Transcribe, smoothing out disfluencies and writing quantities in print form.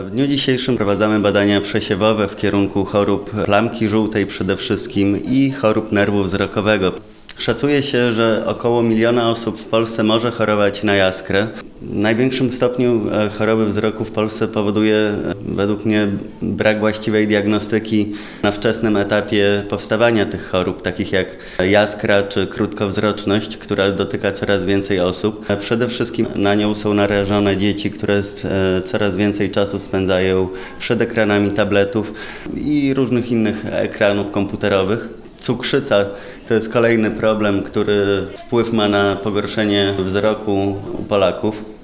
W dniu dzisiejszym prowadzamy badania przesiewowe w kierunku chorób plamki żółtej przede wszystkim i chorób nerwu wzrokowego. Szacuje się, że około 1 000 000 osób w Polsce może chorować na jaskrę. W największym stopniu choroby wzroku w Polsce powoduje według mnie brak właściwej diagnostyki na wczesnym etapie powstawania tych chorób, takich jak jaskra czy krótkowzroczność, która dotyka coraz więcej osób. Przede wszystkim na nią są narażone dzieci, które coraz więcej czasu spędzają przed ekranami tabletów i różnych innych ekranów komputerowych. Cukrzyca to jest kolejny problem, który wpływ ma na pogorszenie wzroku u Polaków.